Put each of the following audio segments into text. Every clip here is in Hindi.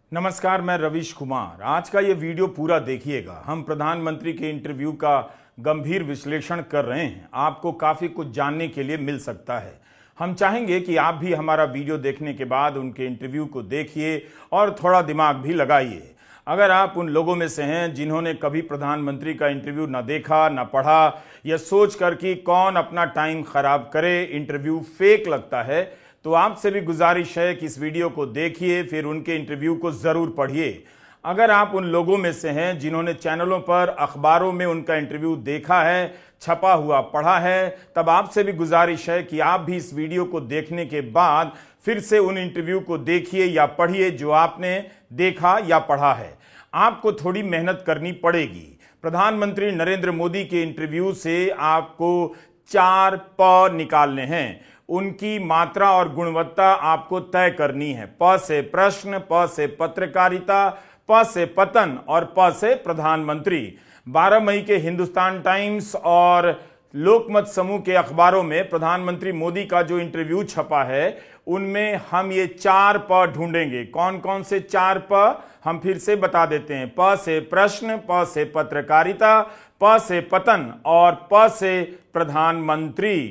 नमस्कार, मैं रवीश कुमार। आज का ये वीडियो पूरा देखिएगा। हम प्रधानमंत्री के इंटरव्यू का गंभीर विश्लेषण कर रहे हैं। आपको काफ़ी कुछ जानने के लिए मिल सकता है। हम चाहेंगे कि आप भी हमारा वीडियो देखने के बाद उनके इंटरव्यू को देखिए और थोड़ा दिमाग भी लगाइए। अगर आप उन लोगों में से हैं जिन्होंने कभी प्रधानमंत्री का इंटरव्यू न देखा न पढ़ा, या सोच कर कि कौन अपना टाइम खराब करे, इंटरव्यू फेक लगता है, तो आपसे भी गुजारिश है कि इस वीडियो को देखिए, फिर उनके इंटरव्यू को जरूर पढ़िए। अगर आप उन लोगों में से हैं जिन्होंने चैनलों पर, अखबारों में उनका इंटरव्यू देखा है, छपा हुआ पढ़ा है, तब आपसे भी गुजारिश है कि आप भी इस वीडियो को देखने के बाद फिर से उन इंटरव्यू को देखिए या पढ़िए जो आपने देखा या पढ़ा है। आपको थोड़ी मेहनत करनी पड़ेगी। प्रधानमंत्री नरेंद्र मोदी के इंटरव्यू से आपको 4 प निकालने हैं। उनकी मात्रा और गुणवत्ता आपको तय करनी है। प से प्रश्न, प से पत्रकारिता, प से पतन और प से प्रधानमंत्री। 12 मई के हिंदुस्तान टाइम्स और लोकमत समूह के अखबारों में प्रधानमंत्री मोदी का जो इंटरव्यू छपा है, उनमें हम ये 4 प ढूंढेंगे। कौन कौन से 4 प हम फिर से बता देते हैं। प से प्रश्न, प से पत्रकारिता, प से पतन और प से प्रधानमंत्री।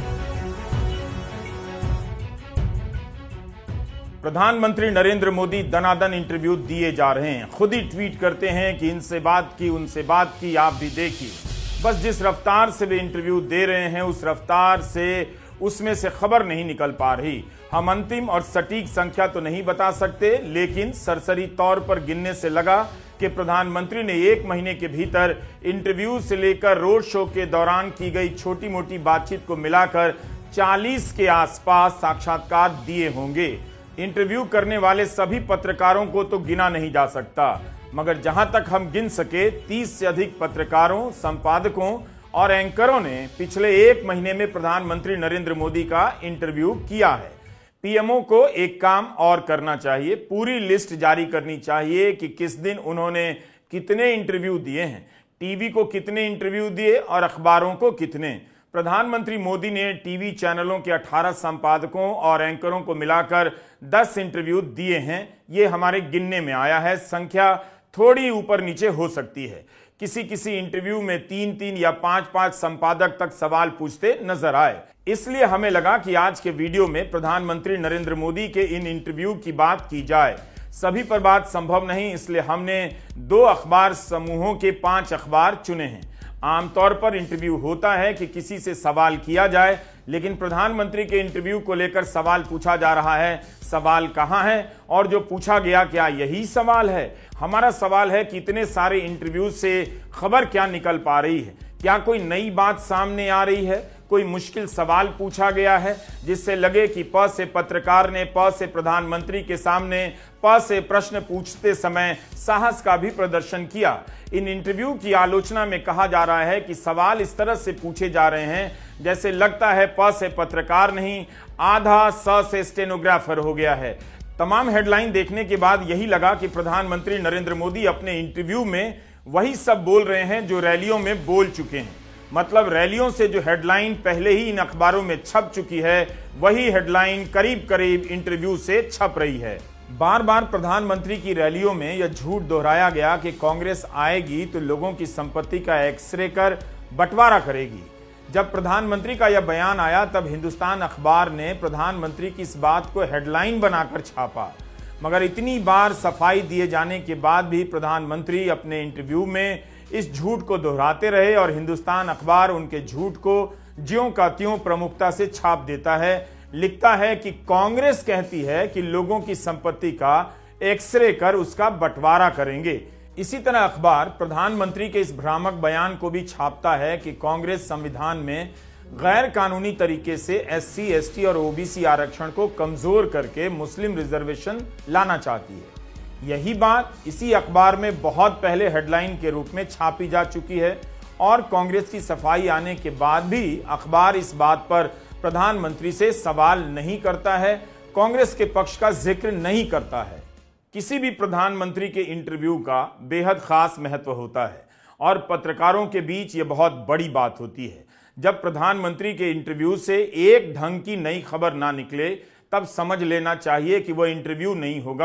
प्रधानमंत्री नरेंद्र मोदी दनादन इंटरव्यू दिए जा रहे हैं। खुद ही ट्वीट करते हैं कि इनसे बात की, उनसे बात की, आप भी देखिए। बस जिस रफ्तार से वे इंटरव्यू दे रहे हैं, उस रफ्तार से उसमें से खबर नहीं निकल पा रही। हम अंतिम और सटीक संख्या तो नहीं बता सकते, लेकिन सरसरी तौर पर गिनने से लगा कि प्रधानमंत्री ने 1 महीने के भीतर इंटरव्यू से लेकर रोड शो के दौरान की गई छोटी मोटी बातचीत को मिलाकर 40 के आसपास साक्षात्कार दिए होंगे। इंटरव्यू करने वाले सभी पत्रकारों को तो गिना नहीं जा सकता, मगर जहां तक हम गिन सके 30 से अधिक पत्रकारों, संपादकों और एंकरों ने पिछले 1 महीने में प्रधानमंत्री नरेंद्र मोदी का इंटरव्यू किया है। पीएमओ को एक काम और करना चाहिए, पूरी लिस्ट जारी करनी चाहिए कि किस दिन उन्होंने कितने इंटरव्यू दिए हैं, टीवी को कितने इंटरव्यू दिए और अखबारों को कितने। प्रधानमंत्री मोदी ने टीवी चैनलों के 18 संपादकों और एंकरों को मिलाकर 10 इंटरव्यू दिए हैं। ये हमारे गिनने में आया है। संख्या थोड़ी ऊपर नीचे हो सकती है। किसी किसी इंटरव्यू में 3-3 या 5-5 संपादक तक सवाल पूछते नजर आए। इसलिए हमें लगा कि आज के वीडियो में प्रधानमंत्री नरेंद्र मोदी के इन इंटरव्यू की बात की जाए। सभी पर बात संभव नहीं, इसलिए हमने 2 अखबार समूहों के 5 अखबार चुने हैं। आमतौर पर इंटरव्यू होता है कि किसी से सवाल किया जाए, लेकिन प्रधानमंत्री के इंटरव्यू को लेकर सवाल पूछा जा रहा है। सवाल कहां है और जो पूछा गया क्या यही सवाल है? हमारा सवाल है कि इतने सारे इंटरव्यू से खबर क्या निकल पा रही है? क्या कोई नई बात सामने आ रही है? कोई मुश्किल सवाल पूछा गया है जिससे लगे कि प से पत्रकार ने प से प्रधानमंत्री के सामने प से प्रश्न पूछते समय साहस का भी प्रदर्शन किया? इन इंटरव्यू की आलोचना में कहा जा रहा है कि सवाल इस तरह से पूछे जा रहे हैं जैसे लगता है प से पत्रकार नहीं, आधा स से स्टेनोग्राफर हो गया है। तमाम हेडलाइन देखने के बाद यही लगा कि प्रधानमंत्री नरेंद्र मोदी अपने इंटरव्यू में वही सब बोल रहे हैं जो रैलियों में बोल चुके हैं। मतलब रैलियों से जो हेडलाइन पहले ही इन अखबारों में छप चुकी है, वही हेडलाइन करीब करीब इंटरव्यू से छप रही है। बार बार प्रधानमंत्री की रैलियों में यह झूठ दोहराया गया कि कांग्रेस आएगी तो लोगों की संपत्ति का एक्सरे कर बंटवारा करेगी। जब प्रधानमंत्री का यह बयान आया, तब हिंदुस्तान अखबार ने प्रधानमंत्री की इस बात को हेडलाइन बनाकर छापा। मगर इतनी बार सफाई दिए जाने के बाद भी प्रधानमंत्री अपने इंटरव्यू में इस झूठ को दोहराते रहे और हिंदुस्तान अखबार उनके झूठ को ज्यों का त्यों प्रमुखता से छाप देता है। लिखता है कि कांग्रेस कहती है कि लोगों की संपत्ति का एक्सरे कर उसका बंटवारा करेंगे। इसी तरह अखबार प्रधानमंत्री के इस भ्रामक बयान को भी छापता है कि कांग्रेस संविधान में गैर कानूनी तरीके से एससी, एसटी और ओबीसी आरक्षण को कमजोर करके मुस्लिम रिजर्वेशन लाना चाहती है। यही बात इसी अखबार में बहुत पहले हेडलाइन के रूप में छापी जा चुकी है और कांग्रेस की सफाई आने के बाद भी अखबार इस बात पर प्रधानमंत्री से सवाल नहीं करता है, कांग्रेस के पक्ष का जिक्र नहीं करता है। किसी भी प्रधानमंत्री के इंटरव्यू का बेहद खास महत्व होता है और पत्रकारों के बीच यह बहुत बड़ी बात होती है। जब प्रधानमंत्री के इंटरव्यू से एक ढंग की नई खबर ना निकले, तब समझ लेना चाहिए कि वह इंटरव्यू नहीं होगा,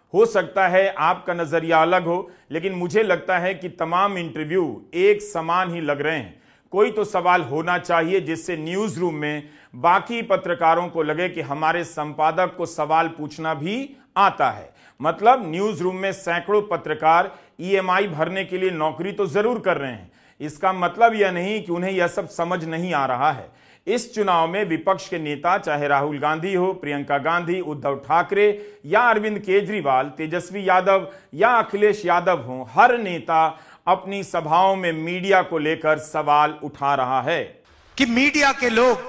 हो सकता है आपका नजरिया अलग हो, लेकिन मुझे लगता है कि तमाम इंटरव्यू एक समान ही लग रहे हैं। कोई तो सवाल होना चाहिए जिससे न्यूज रूम में बाकी पत्रकारों को लगे कि हमारे संपादक को सवाल पूछना भी आता है। मतलब न्यूज रूम में सैकड़ों पत्रकार ईएमआई भरने के लिए नौकरी तो जरूर कर रहे हैं, इसका मतलब यह नहीं कि उन्हें यह सब समझ नहीं आ रहा है। इस चुनाव में विपक्ष के नेता, चाहे राहुल गांधी हो, प्रियंका गांधी, उद्धव ठाकरे या अरविंद केजरीवाल, तेजस्वी यादव या अखिलेश यादव हो, हर नेता अपनी सभाओं में मीडिया को लेकर सवाल उठा रहा है कि मीडिया के लोग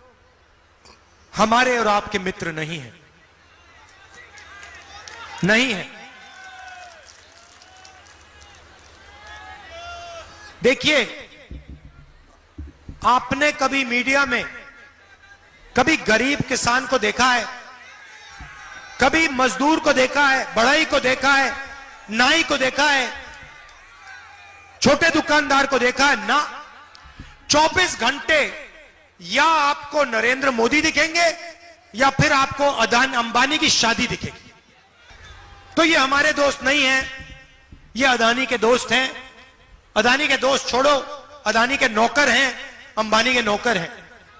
हमारे और आपके मित्र नहीं है, नहीं है। देखिए, आपने कभी मीडिया में कभी गरीब किसान को देखा है, कभी मजदूर को देखा है, बढ़ई को देखा है, नाई को देखा है, छोटे दुकानदार को देखा है? ना। 24 घंटे या आपको नरेंद्र मोदी दिखेंगे या फिर आपको अदानी अंबानी की शादी दिखेगी। तो ये हमारे दोस्त नहीं हैं, ये अदानी के दोस्त हैं। अदानी के दोस्त छोड़ो, अदानी के नौकर हैं, अंबानी के नौकर हैं।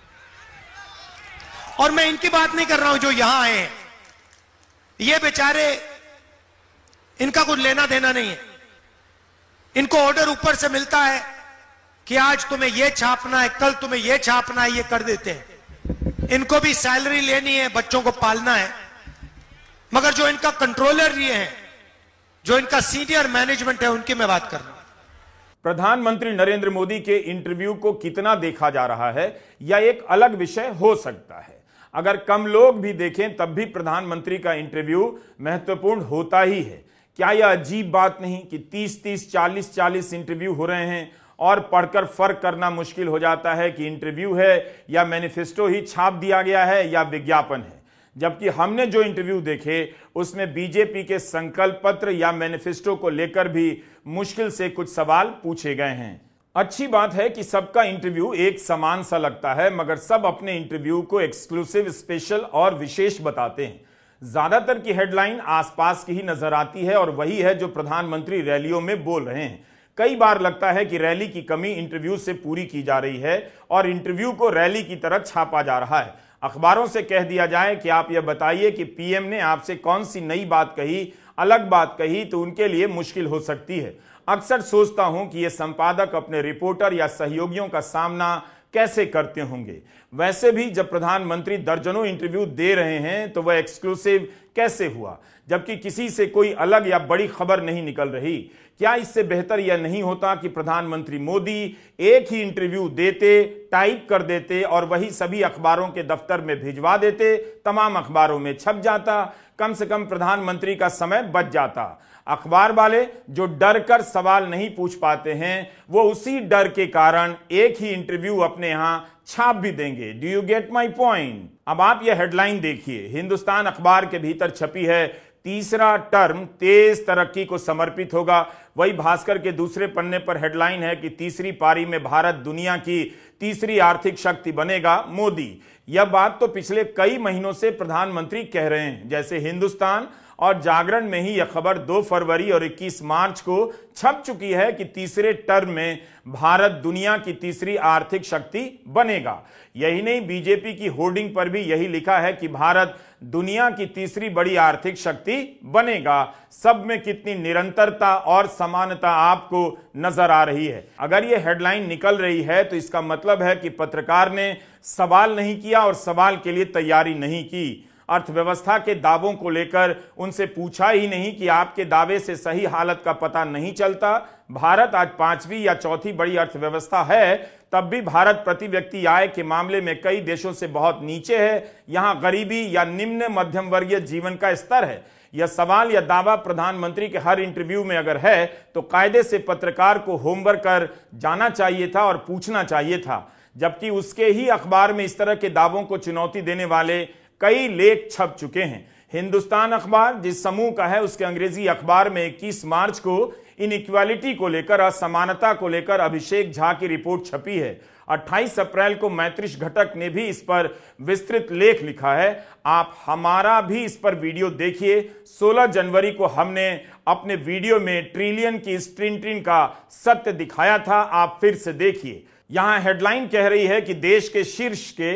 और मैं इनकी बात नहीं कर रहा हूं जो यहां आए हैं, ये बेचारे, इनका कुछ लेना देना नहीं है। इनको ऑर्डर ऊपर से मिलता है कि आज तुम्हें यह छापना है, कल तुम्हें यह छापना है, ये कर देते हैं। इनको भी सैलरी लेनी है, बच्चों को पालना है। मगर जो इनका कंट्रोलर ये है, जो इनका सीनियर मैनेजमेंट है, उनकी मैं बात कर रहा हूं। प्रधानमंत्री नरेंद्र मोदी के इंटरव्यू को कितना देखा जा रहा है, यह एक अलग विषय हो सकता है। अगर कम लोग भी देखें तब भी प्रधानमंत्री का इंटरव्यू महत्वपूर्ण होता ही है। क्या यह अजीब बात नहीं कि 30-30, 40-40 इंटरव्यू हो रहे हैं और पढ़कर फर्क करना मुश्किल हो जाता है कि इंटरव्यू है या मैनिफेस्टो ही छाप दिया गया है या विज्ञापन है। जबकि हमने जो इंटरव्यू देखे उसमें बीजेपी के संकल्प पत्र या मैनिफेस्टो को लेकर भी मुश्किल से कुछ सवाल पूछे गए हैं। अच्छी बात है कि सबका इंटरव्यू एक समान सा लगता है, मगर सब अपने इंटरव्यू को एक्सक्लूसिव, स्पेशल और विशेष बताते हैं। ज्यादातर की हेडलाइन आसपास की ही नजर आती है और वही है जो प्रधानमंत्री रैलियों में बोल रहे हैं। कई बार लगता है कि रैली की कमी इंटरव्यू से पूरी की जा रही है और इंटरव्यू को रैली की तरह छापा जा रहा है। अखबारों से कह दिया जाए कि आप यह बताइए कि पीएम ने आपसे कौन सी नई बात कही, अलग बात कही, तो उनके लिए मुश्किल हो सकती है। अक्सर सोचता हूं कि यह संपादक अपने रिपोर्टर या सहयोगियों का सामना कैसे करते होंगे। वैसे भी जब प्रधानमंत्री दर्जनों इंटरव्यू दे रहे हैं तो वह एक्सक्लूसिव कैसे हुआ, जबकि किसी से कोई अलग या बड़ी खबर नहीं निकल रही? क्या इससे बेहतर यह नहीं होता कि प्रधानमंत्री मोदी एक ही इंटरव्यू देते, टाइप कर देते और वही सभी अखबारों के दफ्तर में भिजवा देते, तमाम अखबारों में छप जाता, कम से कम प्रधानमंत्री का समय बच जाता। अखबार वाले जो डर कर सवाल नहीं पूछ पाते हैं, वो उसी डर के कारण एक ही इंटरव्यू अपने यहां छाप भी देंगे। Do you get my point? अब आप यह हेडलाइन देखिए, हिंदुस्तान अखबार के भीतर छपी है, तीसरा टर्म तेज तरक्की को समर्पित होगा। वही भास्कर के दूसरे पन्ने पर हेडलाइन है कि तीसरी पारी में भारत दुनिया की तीसरी आर्थिक शक्ति बनेगा मोदी। यह बात तो पिछले कई महीनों से प्रधानमंत्री कह रहे हैं। जैसे हिंदुस्तान और जागरण में ही यह खबर 2 फरवरी और 21 मार्च को छप चुकी है कि तीसरे टर्म में भारत दुनिया की तीसरी आर्थिक शक्ति बनेगा। यही नहीं, बीजेपी की होर्डिंग पर भी यही लिखा है कि भारत दुनिया की तीसरी बड़ी आर्थिक शक्ति बनेगा। सब में कितनी निरंतरता और समानता आपको नजर आ रही है। अगर यह हेडलाइन निकल रही है तो इसका मतलब है कि पत्रकार ने सवाल नहीं किया और सवाल के लिए तैयारी नहीं की। अर्थव्यवस्था के दावों को लेकर उनसे पूछा ही नहीं कि आपके दावे से सही हालत का पता नहीं चलता। भारत आज 5वीं या चौथी बड़ी अर्थव्यवस्था है, तब भी भारत प्रति व्यक्ति आय के मामले में कई देशों से बहुत नीचे है। यहां गरीबी या निम्न मध्यम वर्गीय जीवन का स्तर है। यह सवाल या दावा प्रधानमंत्री के हर इंटरव्यू में अगर है तो कायदे से पत्रकार को होमवर्क कर जाना चाहिए था और पूछना चाहिए था। जबकि उसके ही अखबार में इस तरह के दावों को चुनौती देने वाले कई लेख छप चुके हैं। हिंदुस्तान अखबार जिस समूह का है, उसके अंग्रेजी अखबार में 21 मार्च को इनइक्वालिटी को लेकर, असमानता को लेकर अभिषेक झा की रिपोर्ट छपी है। 28 अप्रैल को मैत्रेयी घटक ने भी इस पर विस्तृत लेख लिखा है। आप हमारा भी इस पर वीडियो देखिए। 16 जनवरी को हमने अपने वीडियो में ट्रिलियन की इस ट्रिन का सत्य दिखाया था, आप फिर से देखिए। यहां हेडलाइन कह रही है कि देश के शीर्ष के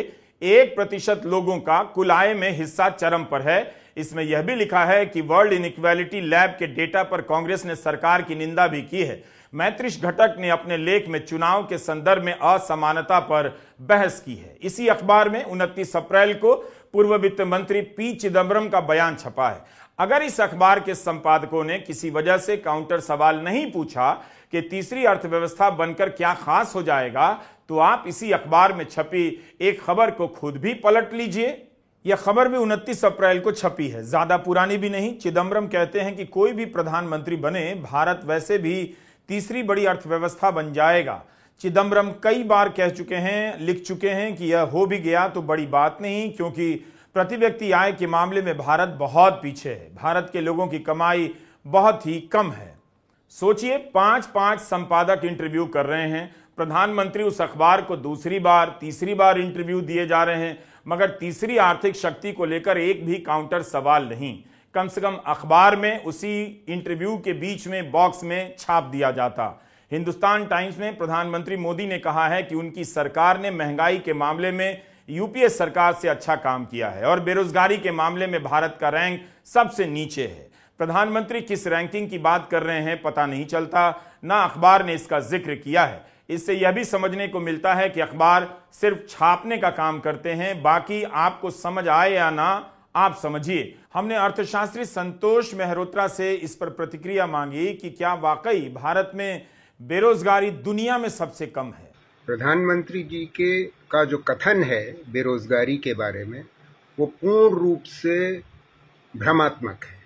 1% लोगों का कुल आय में हिस्सा चरम पर है। इसमें यह भी लिखा है कि वर्ल्ड इनइक्वालिटी लैब के डेटा पर कांग्रेस ने सरकार की निंदा भी की है। मैत्रेयी घटक ने अपने लेख में चुनाव के संदर्भ में असमानता पर बहस की है। इसी अखबार में 29 अप्रैल को पूर्व वित्त मंत्री पी चिदम्बरम का बयान छपा है। अगर इस अखबार के संपादकों ने किसी वजह से काउंटर सवाल नहीं पूछा कि तीसरी अर्थव्यवस्था बनकर क्या खास हो जाएगा, तो आप इसी अखबार में छपी एक खबर को खुद भी पलट लीजिए। यह खबर भी 29 अप्रैल को छपी है, ज्यादा पुरानी भी नहीं। चिदम्बरम कहते हैं कि कोई भी प्रधानमंत्री बने, भारत वैसे भी तीसरी बड़ी अर्थव्यवस्था बन जाएगा। चिदम्बरम कई बार कह चुके हैं, लिख चुके हैं कि यह हो भी गया तो बड़ी बात नहीं, क्योंकि प्रति व्यक्ति आय के मामले में भारत बहुत पीछे है। भारत के लोगों की कमाई बहुत ही कम है। सोचिए, 5-5 संपादक इंटरव्यू कर रहे हैं। प्रधानमंत्री उस अखबार को दूसरी बार, तीसरी बार इंटरव्यू दिए जा रहे हैं, मगर तीसरी आर्थिक शक्ति को लेकर एक भी काउंटर सवाल नहीं। कम से कम अखबार में उसी इंटरव्यू के बीच में बॉक्स में छाप दिया जाता। हिंदुस्तान टाइम्स में प्रधानमंत्री मोदी ने कहा है कि उनकी सरकार ने महंगाई के मामले में यूपीए सरकार से अच्छा काम किया है और बेरोजगारी के मामले में भारत का रैंक सबसे नीचे है। प्रधानमंत्री किस रैंकिंग की बात कर रहे हैं पता नहीं चलता, ना अखबार ने इसका जिक्र किया है। इससे यह भी समझने को मिलता है कि अखबार सिर्फ छापने का काम करते हैं, बाकी आपको समझ आए या ना आप समझिए। हमने अर्थशास्त्री संतोष मेहरोत्रा से इस पर प्रतिक्रिया मांगी कि क्या वाकई भारत में बेरोजगारी दुनिया में सबसे कम है। प्रधानमंत्री जी का जो कथन है बेरोजगारी के बारे में, वो पूर्ण रूप से भ्रमात्मक है।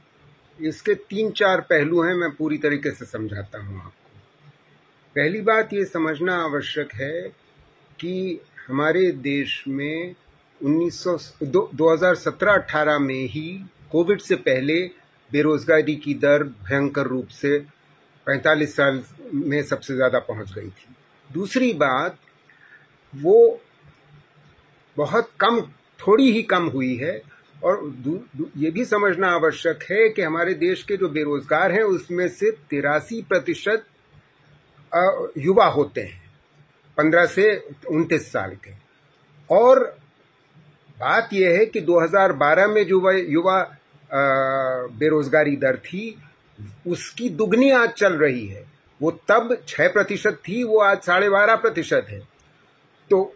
इसके 3-4 पहलू हैं, मैं पूरी तरीके से समझाता हूं आपको। पहली बात ये समझना आवश्यक है कि हमारे देश में 2017-18 में ही कोविड से पहले बेरोजगारी की दर भयंकर रूप से 45 साल में सबसे ज्यादा पहुंच गई थी। दूसरी बात, वो बहुत कम, थोड़ी ही कम हुई है। और ये भी समझना आवश्यक है कि हमारे देश के जो बेरोजगार हैं उसमें से 83% युवा होते हैं, 15 से 29 साल के। और बात यह है कि 2012 में जो युवा बेरोजगारी दर थी उसकी दुगनी आज चल रही है। वो तब 6% थी, वो आज 12.5% है। तो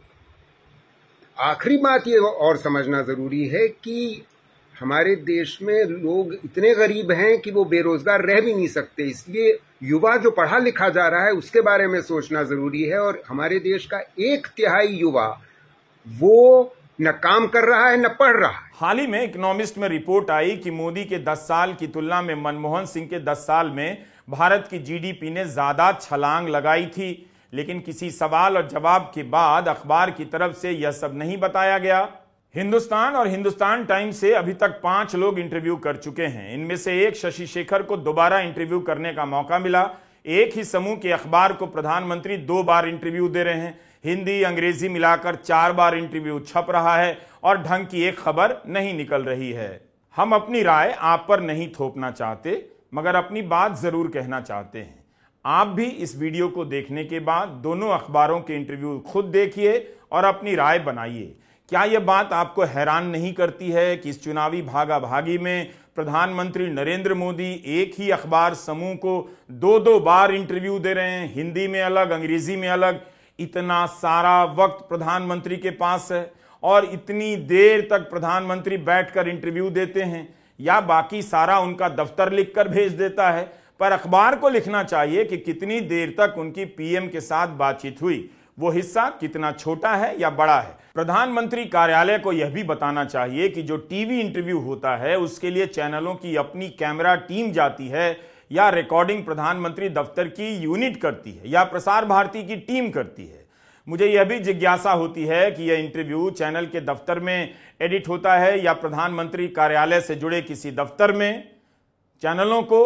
आखिरी बात ये और समझना जरूरी है कि हमारे देश में लोग इतने गरीब हैं कि वो बेरोजगार रह भी नहीं सकते। इसलिए युवा जो पढ़ा लिखा जा रहा है उसके बारे में सोचना जरूरी है। और हमारे देश का 1/3 युवा वो न काम कर रहा है न पढ़ रहा है। हाल ही में इकोनॉमिस्ट में रिपोर्ट आई कि मोदी के 10 साल की तुलना में मनमोहन सिंह के 10 साल में भारत की जीडीपी ने ज्यादा छलांग लगाई थी। लेकिन किसी सवाल और जवाब के बाद अखबार की तरफ से यह सब नहीं बताया गया। हिंदुस्तान और हिंदुस्तान टाइम्स से अभी तक 5 लोग इंटरव्यू कर चुके हैं। इनमें से एक शशि शेखर को दोबारा इंटरव्यू करने का मौका मिला। एक ही समूह के अखबार को प्रधानमंत्री 2 बार इंटरव्यू दे रहे हैं। हिंदी अंग्रेजी मिलाकर 4 बार इंटरव्यू छप रहा है और ढंग की एक खबर नहीं निकल रही है। हम अपनी राय आप पर नहीं थोपना चाहते, मगर अपनी बात जरूर कहना चाहते हैं। आप भी इस वीडियो को देखने के बाद दोनों अखबारों के इंटरव्यू खुद देखिए और अपनी राय बनाइए। क्या यह बात आपको हैरान नहीं करती है कि इस चुनावी भागाभागी में प्रधानमंत्री नरेंद्र मोदी एक ही अखबार समूह को 2-2 बार इंटरव्यू दे रहे हैं, हिंदी में अलग, अंग्रेजी में अलग। इतना सारा वक्त प्रधानमंत्री के पास है और इतनी देर तक प्रधानमंत्री बैठकर इंटरव्यू देते हैं, या बाकी सारा उनका दफ्तर लिखकर भेज देता है। पर अखबार को लिखना चाहिए कि कितनी देर तक उनकी पीएम के साथ बातचीत हुई, वो हिस्सा कितना छोटा है या बड़ा है। प्रधानमंत्री कार्यालय को यह भी बताना चाहिए कि जो टीवी इंटरव्यू होता है उसके लिए चैनलों की अपनी कैमरा टीम जाती है, या रिकॉर्डिंग प्रधानमंत्री दफ्तर की यूनिट करती है, या प्रसार भारती की टीम करती है। मुझे यह भी जिज्ञासा होती है कि यह इंटरव्यू चैनल के दफ्तर में एडिट होता है या प्रधानमंत्री कार्यालय से जुड़े किसी दफ्तर में। चैनलों को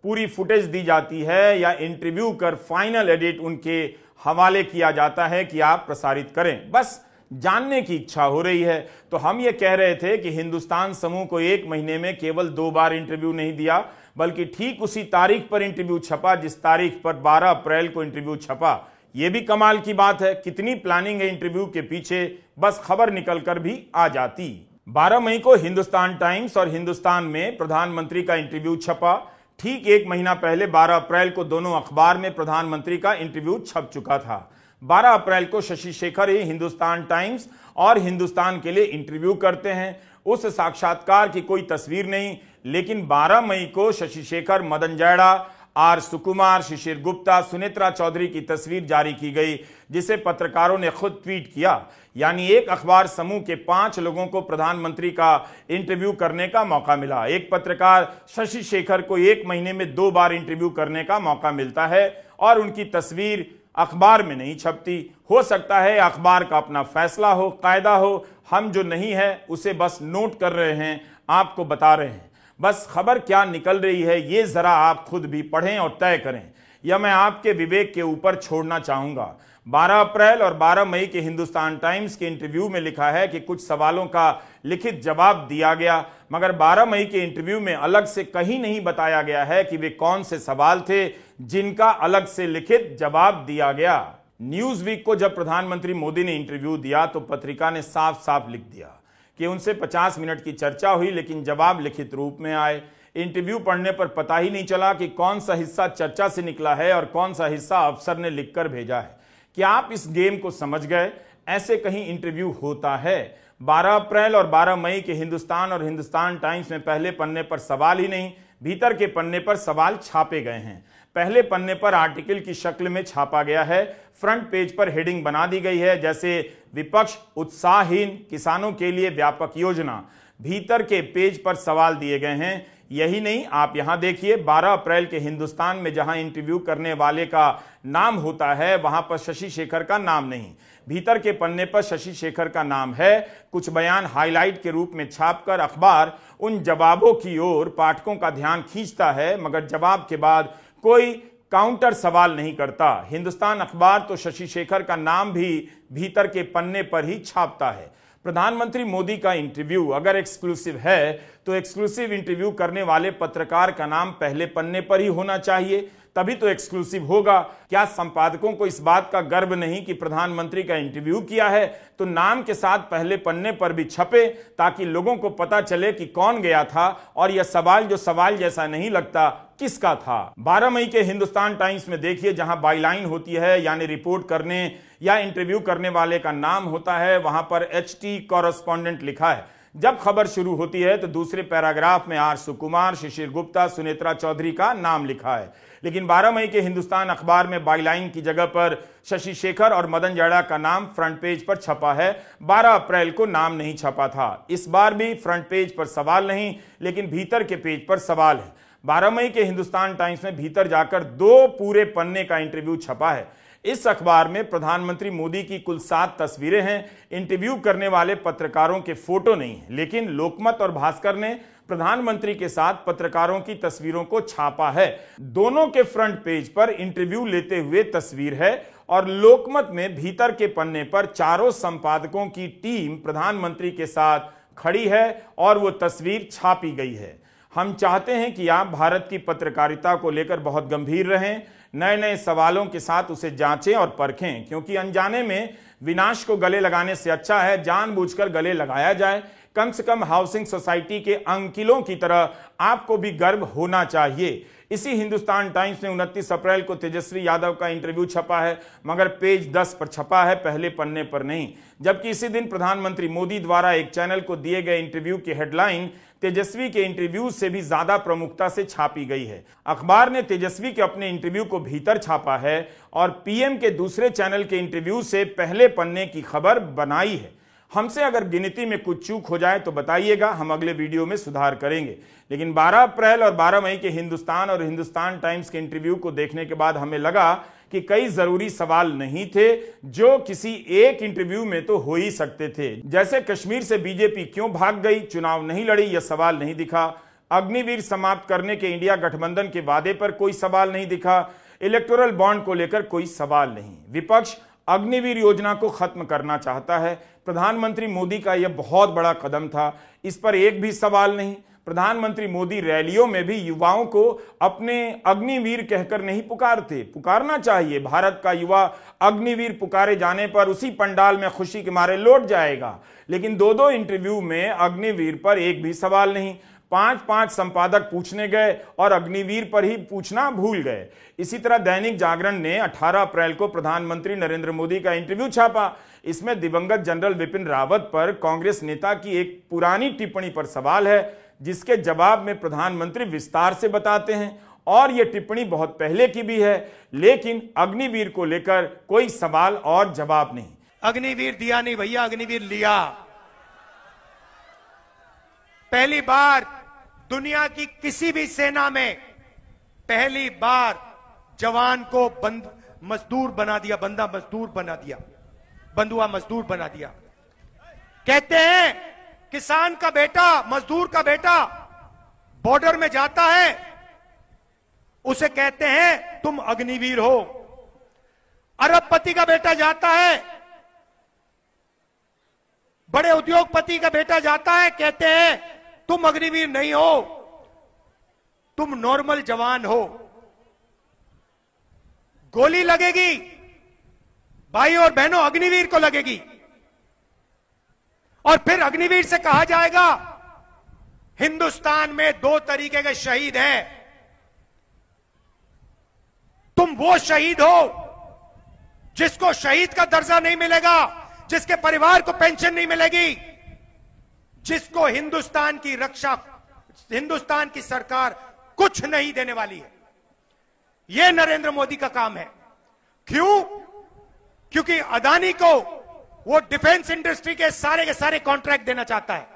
पूरी फुटेज दी जाती है या इंटरव्यू कर फाइनल एडिट उनके हवाले किया जाता है कि आप प्रसारित करें। बस जानने की इच्छा हो रही है। तो हम ये कह रहे थे कि हिंदुस्तान समूह को 1 महीने में केवल 2 बार इंटरव्यू नहीं दिया, बल्कि ठीक उसी तारीख पर इंटरव्यू छपा जिस तारीख पर 12 अप्रैल को इंटरव्यू छपा। यह भी कमाल की बात है, कितनी प्लानिंग है इंटरव्यू के पीछे, बस खबर निकलकर भी आ जाती। 12 मई को हिंदुस्तान टाइम्स और हिंदुस्तान में प्रधानमंत्री का इंटरव्यू छपा। ठीक 1 महीना पहले 12 अप्रैल को दोनों अखबार में प्रधानमंत्री का इंटरव्यू छप चुका था। 12 अप्रैल को शशि शेखर ही हिंदुस्तान टाइम्स और हिंदुस्तान के लिए इंटरव्यू करते हैं। उस साक्षात्कार की कोई तस्वीर नहीं, लेकिन 12 मई को शशि शेखर, मदन जैड़ा, आर सुकुमार, शिशिर गुप्ता, सुनेत्रा चौधरी की तस्वीर जारी की गई, जिसे पत्रकारों ने खुद ट्वीट किया। यानी एक अखबार समूह के 5 लोगों को प्रधानमंत्री का इंटरव्यू करने का मौका मिला। एक पत्रकार शशि शेखर को 1 महीने में 2 बार इंटरव्यू करने का मौका मिलता है और उनकी तस्वीर अखबार में नहीं छपती। हो सकता है अखबार का अपना फैसला हो, कायदा हो, हम जो नहीं है उसे बस नोट कर रहे हैं, आपको बता रहे हैं। बस खबर क्या निकल रही है ये जरा आप खुद भी पढ़ें और तय करें, यह मैं आपके विवेक के ऊपर छोड़ना चाहूंगा। 12 अप्रैल और 12 मई के हिंदुस्तान टाइम्स के इंटरव्यू में लिखा है कि कुछ सवालों का लिखित जवाब दिया गया, मगर 12 मई के इंटरव्यू में अलग से कहीं नहीं बताया गया है कि वे कौन से सवाल थे जिनका अलग से लिखित जवाब दिया गया। न्यूज वीक को जब प्रधानमंत्री मोदी ने इंटरव्यू दिया तो पत्रिका ने साफ साफ लिख दिया कि उनसे 50 मिनट की चर्चा हुई, लेकिन जवाब लिखित रूप में आए। इंटरव्यू पढ़ने पर पता ही नहीं चला कि कौन सा हिस्सा चर्चा से निकला है और कौन सा हिस्सा अफसर ने लिखकर भेजा है। क्या आप इस गेम को समझ गए? ऐसे कहीं इंटरव्यू होता है? 12 अप्रैल और 12 मई के हिंदुस्तान और हिंदुस्तान टाइम्स में पहले पन्ने पर सवाल ही नहीं, भीतर के पन्ने पर सवाल छापे गए हैं। पहले पन्ने पर आर्टिकल की शक्ल में छापा गया है। फ्रंट पेज पर हेडिंग बना दी गई है, जैसे विपक्ष उत्साहहीन, किसानों के लिए व्यापक योजना। भीतर के पेज पर सवाल दिए गए हैं। यही नहीं, आप यहां देखिए 12 अप्रैल के हिंदुस्तान में जहां इंटरव्यू करने वाले का नाम होता है वहां पर शशि शेखर का नाम नहीं। भीतर के पन्ने पर शशि शेखर का नाम है। कुछ बयान हाईलाइट के रूप में छापकर अखबार उन जवाबों की ओर पाठकों का ध्यान खींचता है, मगर जवाब के बाद कोई काउंटर सवाल नहीं करता। हिंदुस्तान अखबार तो शशि शेखर का नाम भी भीतर के पन्ने पर ही छापता है। प्रधानमंत्री मोदी का इंटरव्यू अगर एक्सक्लूसिव है तो एक्सक्लूसिव इंटरव्यू करने वाले पत्रकार का नाम पहले पन्ने पर ही होना चाहिए, तभी तो एक्सक्लूसिव होगा। क्या संपादकों को इस बात का गर्व नहीं कि प्रधानमंत्री का इंटरव्यू किया है तो नाम के साथ पहले पन्ने पर भी छपे, ताकि लोगों को पता चले कि कौन गया था और यह सवाल जो सवाल जैसा नहीं लगता किसका था। 12 मई के हिंदुस्तान टाइम्स में देखिए, जहां बाईलाइन होती है यानी रिपोर्ट करने या इंटरव्यू करने वाले का नाम होता है, वहां पर HT कॉरेस्पॉन्डेंट लिखा है। जब खबर शुरू होती है तो दूसरे पैराग्राफ में आर सुकुमार, शिशिर गुप्ता, सुनेत्रा चौधरी का नाम लिखा है। लेकिन 12 मई के हिंदुस्तान अखबार में बाईलाइन की जगह पर शशि शेखर और मदन जैड़ा का नाम फ्रंट पेज पर छपा है। 12 अप्रैल को नाम नहीं छपा था। इस बार भी फ्रंट पेज पर सवाल नहीं, लेकिन भीतर के पेज पर सवाल है। 12 मई के हिंदुस्तान टाइम्स में भीतर जाकर 2 पूरे पन्ने का इंटरव्यू छपा है। इस अखबार में प्रधानमंत्री मोदी की कुल 7 तस्वीरें हैं। इंटरव्यू करने वाले पत्रकारों के फोटो नहीं है, लेकिन लोकमत और भास्कर ने प्रधानमंत्री के साथ पत्रकारों की तस्वीरों को छापा है। दोनों के फ्रंट पेज पर इंटरव्यू लेते हुए तस्वीर है और लोकमत में भीतर के पन्ने पर चारों संपादकों की टीम प्रधानमंत्री के साथ खड़ी है और वो तस्वीर छापी गई है। हम चाहते हैं कि आप भारत की पत्रकारिता को लेकर बहुत गंभीर रहें, नए नए सवालों के साथ उसे जांचें और परखें, क्योंकि अनजाने में विनाश को गले लगाने से अच्छा है जानबूझकर गले लगाया जाए। कम से कम हाउसिंग सोसाइटी के अंकिलों की तरह आपको भी गर्व होना चाहिए। इसी हिंदुस्तान टाइम्स में 29 अप्रैल को तेजस्वी यादव का इंटरव्यू छपा है, मगर पेज 10 पर छपा है, पहले पन्ने पर नहीं। जबकि इसी दिन प्रधानमंत्री मोदी द्वारा एक चैनल को दिए गए इंटरव्यू की हेडलाइन तेजस्वी के इंटरव्यू से भी ज्यादा प्रमुखता से छापी गई है। अखबार ने तेजस्वी के अपने इंटरव्यू को भीतर छापा है और पीएम के दूसरे चैनल के इंटरव्यू से पहले पन्ने की खबर बनाई है। हमसे अगर गिनती में कुछ चूक हो जाए तो बताइएगा, हम अगले वीडियो में सुधार करेंगे। लेकिन 12 अप्रैल और 12 मई के हिंदुस्तान और हिंदुस्तान टाइम्स के इंटरव्यू को देखने के बाद हमें लगा कि कई जरूरी सवाल नहीं थे जो किसी एक इंटरव्यू में तो हो ही सकते थे। जैसे कश्मीर से बीजेपी क्यों भाग गई, चुनाव नहीं लड़ी, यह सवाल नहीं दिखा। अग्निवीर समाप्त करने के इंडिया गठबंधन के वादे पर कोई सवाल नहीं दिखा। इलेक्टोरल बॉन्ड को लेकर कोई सवाल नहीं। विपक्ष अग्निवीर योजना को खत्म करना चाहता है। प्रधानमंत्री मोदी का यह बहुत बड़ा कदम था, इस पर एक भी सवाल नहीं। प्रधानमंत्री मोदी रैलियों में भी युवाओं को अपने अग्निवीर कहकर नहीं पुकारते। पुकारना चाहिए। भारत का युवा अग्निवीर पुकारे जाने पर उसी पंडाल में खुशी के मारे लौट जाएगा। लेकिन दो इंटरव्यू में अग्निवीर पर एक भी सवाल नहीं। 5 संपादक पूछने गए और अग्निवीर पर ही पूछना भूल गए। इसी तरह दैनिक जागरण ने 18 अप्रैल को प्रधानमंत्री नरेंद्र मोदी का इंटरव्यू छापा। इसमें दिवंगत जनरल विपिन रावत पर कांग्रेस नेता की एक पुरानी टिप्पणी पर सवाल है, जिसके जवाब में प्रधानमंत्री विस्तार से बताते हैं। और यह टिप्पणी बहुत पहले की भी है, लेकिन अग्निवीर को लेकर कोई सवाल और जवाब नहीं। अग्निवीर दिया नहीं भैया, अग्निवीर लिया। पहली बार दुनिया की किसी भी सेना में पहली बार जवान को मजदूर बना दिया, बंदा मजदूर बना दिया, बंधुआ मजदूर बना दिया। कहते हैं किसान का बेटा, मजदूर का बेटा बॉर्डर में जाता है, उसे कहते हैं तुम अग्निवीर हो। अरबपति का बेटा जाता है, बड़े उद्योगपति का बेटा जाता है, कहते हैं तुम अग्निवीर नहीं हो, तुम नॉर्मल जवान हो। गोली लगेगी भाई और बहनों, अग्निवीर को लगेगी। और फिर अग्निवीर से कहा जाएगा हिंदुस्तान में 2 तरीके के शहीद हैं, तुम वो शहीद हो जिसको शहीद का दर्जा नहीं मिलेगा, जिसके परिवार को पेंशन नहीं मिलेगी, जिसको हिंदुस्तान की रक्षा, हिंदुस्तान की सरकार कुछ नहीं देने वाली है। यह नरेंद्र मोदी का काम है। क्यों? क्योंकि अदानी को वो डिफेंस इंडस्ट्री के सारे कॉन्ट्रैक्ट देना चाहता है।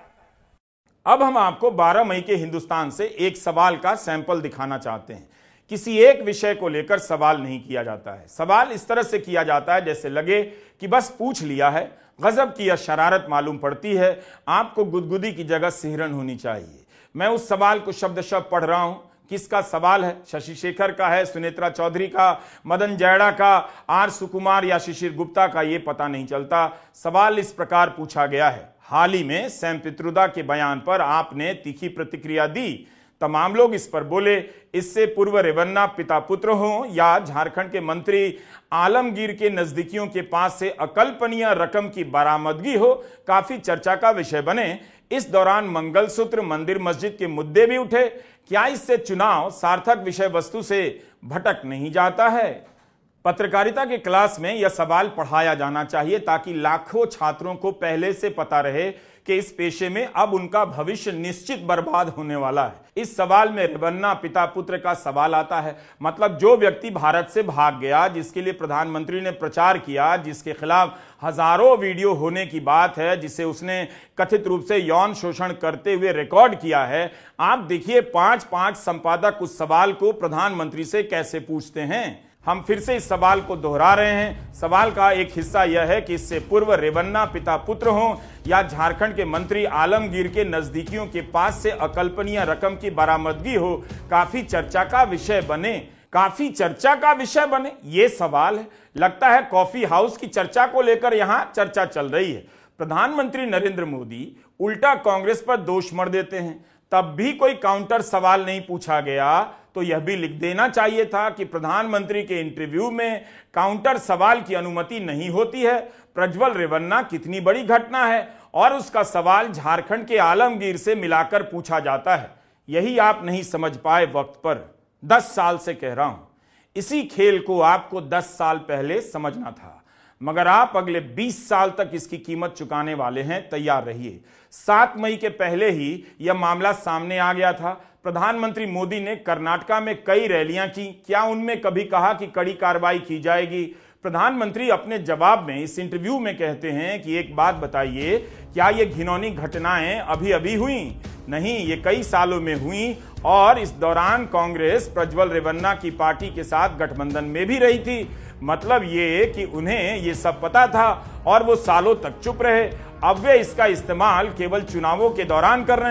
अब हम आपको 12 मई के हिंदुस्तान से एक सवाल का सैंपल दिखाना चाहते हैं। किसी एक विषय को लेकर सवाल नहीं किया जाता है। सवाल इस तरह से किया जाता है जैसे लगे कि बस पूछ लिया है। गजब की यह शरारत मालूम पड़ती है। आपको गुदगुदी की जगह सिहरन होनी चाहिए। मैं उस सवाल को शब्दशः पढ़ रहा हूं। किसका सवाल है? शशि शेखर का है, सुनेत्रा चौधरी का, मदन जैड़ा का, आर सुकुमार या शिशिर गुप्ता का, यह पता नहीं चलता। सवाल इस प्रकार पूछा गया है। हाल ही में सैम पित्रोदा के बयान पर आपने तीखी प्रतिक्रिया दी। तमाम लोग इस पर बोले। इससे पूर्व रेवन्ना पिता पुत्र हो या झारखंड के मंत्री आलमगीर के नजदीकियों के पास से अकल्पनीय रकम की बरामदगी हो, काफी चर्चा का विषय बने। इस दौरान मंगलसूत्र, मंदिर मस्जिद के मुद्दे भी उठे। क्या इससे चुनाव सार्थक विषय वस्तु से भटक नहीं जाता है? पत्रकारिता के क्लास में यह सवाल पढ़ाया जाना चाहिए ताकि लाखों छात्रों को पहले से पता रहे कि इस पेशे में अब उनका भविष्य निश्चित बर्बाद होने वाला है। इस सवाल में रेवन्ना पिता पुत्र का सवाल आता है। मतलब जो व्यक्ति भारत से भाग गया, जिसके लिए प्रधानमंत्री ने प्रचार किया, जिसके खिलाफ हजारों वीडियो होने की बात है, जिसे उसने कथित रूप से यौन शोषण करते हुए रिकॉर्ड किया है, आप देखिए 5 संपादक उस सवाल को प्रधानमंत्री से कैसे पूछते हैं। हम फिर से इस सवाल को दोहरा रहे हैं। सवाल का एक हिस्सा यह है कि इससे पूर्व रेवन्ना पिता पुत्र हों या झारखंड के मंत्री आलमगीर के नजदीकियों के पास से अकल्पनीय रकम की बरामदगी हो, काफी चर्चा का विषय बने। काफी चर्चा का विषय बने, ये सवाल है। लगता है कॉफी हाउस की चर्चा को लेकर यहां चर्चा चल रही है। प्रधानमंत्री नरेंद्र मोदी उल्टा कांग्रेस पर दोष मढ़ देते हैं। तब भी कोई काउंटर सवाल नहीं पूछा गया तो यह भी लिख देना चाहिए था कि प्रधानमंत्री के इंटरव्यू में काउंटर सवाल की अनुमति नहीं होती है। प्रज्वल रेवन्ना कितनी बड़ी घटना है और उसका सवाल झारखंड के आलमगीर से मिलाकर पूछा जाता है। यही आप नहीं समझ पाए वक्त पर। 10 साल से कह रहा हूं, इसी खेल को आपको 10 साल पहले समझना था, मगर आप अगले 20 साल तक इसकी कीमत चुकाने वाले हैं। तैयार रहिए। 7 मई के पहले ही यह मामला सामने आ गया था। प्रधानमंत्री मोदी ने कर्नाटका में कई रैलियां की। क्या उनमें कभी कहा कि कड़ी कार्रवाई की जाएगी? प्रधानमंत्री अपने जवाब में इस इंटरव्यू में कहते हैं कि एक बात बताइए, क्या ये घिनौनी घटनाएं अभी अभी हुई? नहीं, ये कई सालों में हुई और इस दौरान कांग्रेस प्रज्वल रेवन्ना की पार्टी के साथ गठबंधन में भी रही थी। मतलब ये कि उन्हें ये सब पता था और वो सालों तक चुप रहे। अब वे इसका इस्तेमाल केवल चुनावों के दौरान कर रहे हैं।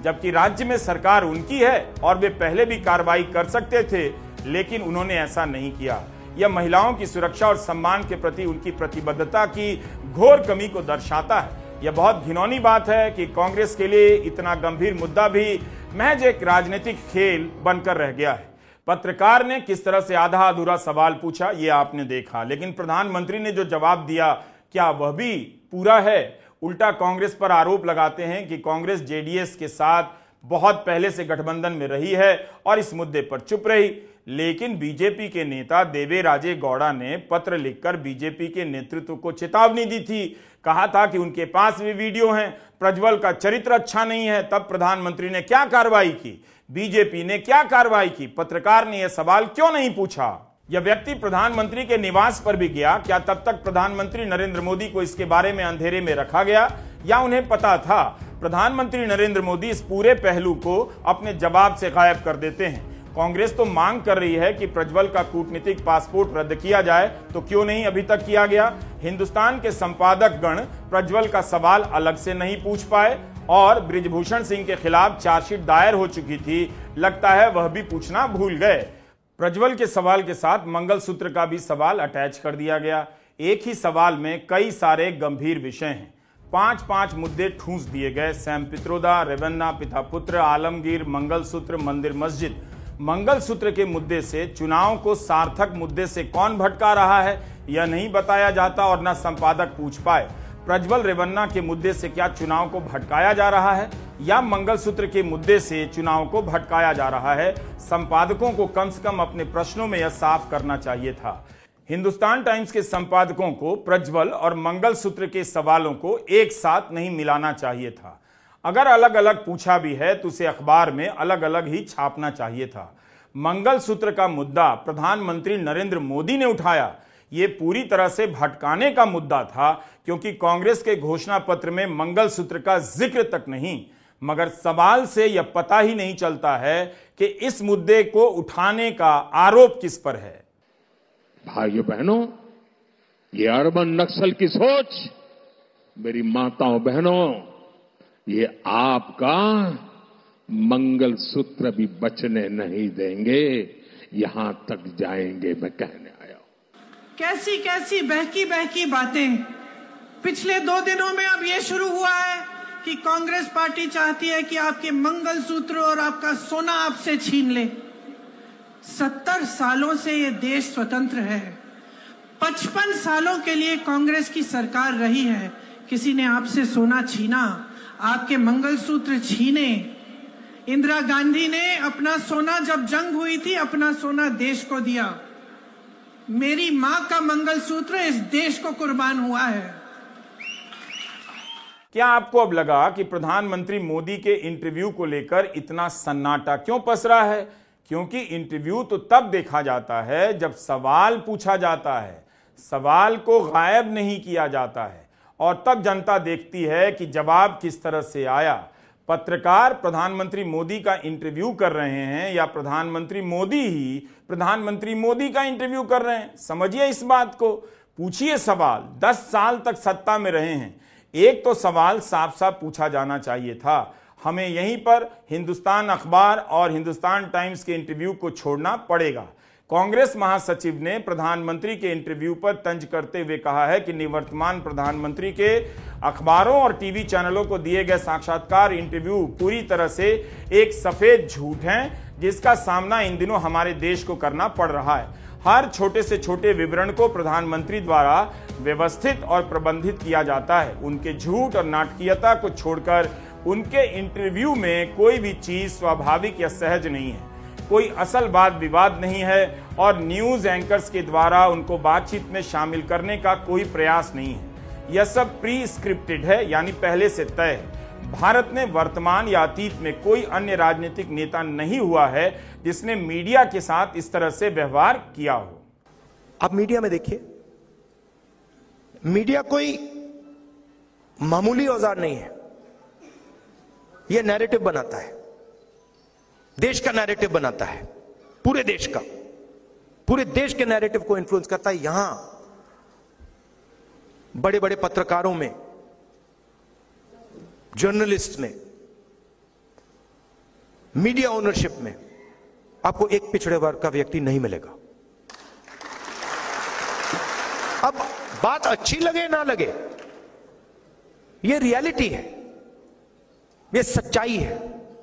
जबकि राज्य में सरकार उनकी है और वे पहले भी कार्रवाई कर सकते थे, लेकिन उन्होंने ऐसा नहीं किया। यह महिलाओं की सुरक्षा और सम्मान के प्रति उनकी प्रतिबद्धता की घोर कमी को दर्शाता है। यह बहुत घिनौनी बात है कि कांग्रेस के लिए इतना गंभीर मुद्दा भी महज एक राजनीतिक खेल बनकर रह गया है। पत्रकार ने किस तरह से आधा अधूरा सवाल पूछा ये आपने देखा, लेकिन प्रधानमंत्री ने जो जवाब दिया क्या वह भी पूरा है? उल्टा कांग्रेस पर आरोप लगाते हैं कि कांग्रेस जेडीएस के साथ बहुत पहले से गठबंधन में रही है और इस मुद्दे पर चुप रही। लेकिन बीजेपी के नेता देवेराजे गौड़ा ने पत्र लिखकर बीजेपी के नेतृत्व को चेतावनी दी थी। कहा था कि उनके पास भी वीडियो हैं, प्रज्वल का चरित्र अच्छा नहीं है। तब प्रधानमंत्री ने क्या कार्रवाई की? बीजेपी ने क्या कार्रवाई की? पत्रकार ने यह सवाल क्यों नहीं पूछा? यह व्यक्ति प्रधानमंत्री के निवास पर भी गया। क्या तब तक प्रधानमंत्री नरेंद्र मोदी को इसके बारे में अंधेरे में रखा गया या उन्हें पता था? प्रधानमंत्री नरेंद्र मोदी इस पूरे पहलू को अपने जवाब से गायब कर देते हैं। कांग्रेस तो मांग कर रही है कि प्रज्वल का कूटनीतिक पासपोर्ट रद्द किया जाए, तो क्यों नहीं अभी तक किया गया? हिंदुस्तान के संपादक गण प्रज्वल का सवाल अलग से नहीं पूछ पाए और बृजभूषण सिंह के खिलाफ चार्जशीट दायर हो चुकी थी, लगता है वह भी पूछना भूल गए। प्रज्वल के सवाल के साथ मंगलसूत्र का भी सवाल अटैच कर दिया गया। एक ही सवाल में कई सारे गंभीर विषय हैं। 5 मुद्दे ठूंस दिए गए। सैम पित्रोदा, रेवन्ना, पिता पुत्र, आलमगीर, मंगलसूत्र, मंदिर मस्जिद। मंगलसूत्र के मुद्दे से चुनाव को सार्थक मुद्दे से कौन भटका रहा है यह नहीं बताया जाता और न संपादक पूछ पाए। प्रज्वल रेवन्ना के मुद्दे से क्या चुनाव को भटकाया जा रहा है या मंगलसूत्र के मुद्दे से चुनाव को भटकाया जा रहा है? संपादकों को कम से कम अपने प्रश्नों में यह साफ करना चाहिए था। हिंदुस्तान टाइम्स के संपादकों को प्रज्वल और मंगलसूत्र के सवालों को एक साथ नहीं मिलाना चाहिए था। अगर अलग अलग पूछा भी है तो उसे अखबार में अलग अलग ही छापना चाहिए था। मंगलसूत्र का मुद्दा प्रधानमंत्री नरेंद्र मोदी ने उठाया। ये पूरी तरह से भटकाने का मुद्दा था, क्योंकि कांग्रेस के घोषणा पत्र में मंगलसूत्र का जिक्र तक नहीं। मगर सवाल से यह पता ही नहीं चलता है कि इस मुद्दे को उठाने का आरोप किस पर है। भाइयों बहनों, ये अर्बन नक्सल की सोच, मेरी माताओं बहनों, ये आपका मंगलसूत्र भी बचने नहीं देंगे, यहां तक जाएंगे, मैं कहने आया हूं। कैसी कैसी बहकी बहकी बातें। पिछले 2 दिनों में अब ये शुरू हुआ है कि कांग्रेस पार्टी चाहती है कि आपके मंगलसूत्र और आपका सोना आपसे छीन ले। 70 सालों से ये देश स्वतंत्र है। 55 सालों के लिए कांग्रेस की सरकार रही है। किसी ने आपसे सोना छीना, आपके मंगलसूत्र छीने? इंदिरा गांधी ने अपना सोना, जब जंग हुई थी, अपना सोना देश को दिया। मेरी मां का मंगलसूत्र इस देश को कुर्बान हुआ है। क्या आपको अब लगा कि प्रधानमंत्री मोदी के इंटरव्यू को लेकर इतना सन्नाटा क्यों पसरा है? क्योंकि इंटरव्यू तो तब देखा जाता है जब सवाल पूछा जाता है, सवाल को गायब नहीं किया जाता है, और तब जनता देखती है कि जवाब किस तरह से आया। पत्रकार प्रधानमंत्री मोदी का इंटरव्यू कर रहे हैं या प्रधानमंत्री मोदी ही प्रधानमंत्री मोदी का इंटरव्यू कर रहे हैं? समझिए इस बात को, पूछिए सवाल। 10 साल तक सत्ता में रहे हैं, एक तो सवाल साफ साफ पूछा जाना चाहिए था। हमें यहीं पर हिंदुस्तान अखबार और हिंदुस्तान टाइम्स के इंटरव्यू को छोड़ना पड़ेगा। कांग्रेस महासचिव ने प्रधानमंत्री के इंटरव्यू पर तंज करते हुए कहा है कि निवर्तमान प्रधानमंत्री के अखबारों और टीवी चैनलों को दिए गए साक्षात्कार इंटरव्यू पूरी तरह से एक सफेद झूठ हैं, जिसका सामना इन दिनों हमारे देश को करना पड़ रहा है। हर छोटे से छोटे विवरण को प्रधानमंत्री द्वारा व्यवस्थित और प्रबंधित किया जाता है। उनके झूठ और नाटकीयता को छोड़कर उनके इंटरव्यू में कोई भी चीज स्वाभाविक या सहज नहीं है। कोई असल वाद विवाद नहीं है और न्यूज एंकर्स के द्वारा उनको बातचीत में शामिल करने का कोई प्रयास नहीं है। यह सब प्री स्क्रिप्टेड है, यानी पहले से तय है। भारत में वर्तमान या अतीत में कोई अन्य राजनीतिक नेता नहीं हुआ है जिसने मीडिया के साथ इस तरह से व्यवहार किया हो। आप मीडिया में देखिए, मीडिया कोई मामूली औजार नहीं है। यह नैरेटिव बनाता है, देश का नैरेटिव बनाता है, पूरे देश का, पूरे देश के नैरेटिव को इन्फ्लुएंस करता है। यहां बड़े बड़े पत्रकारों में, जर्नलिस्ट में मीडिया ओनरशिप में आपको एक पिछड़े वर्ग का व्यक्ति नहीं मिलेगा। अब बात अच्छी लगे ना लगे, यह रियलिटी है, यह सच्चाई है।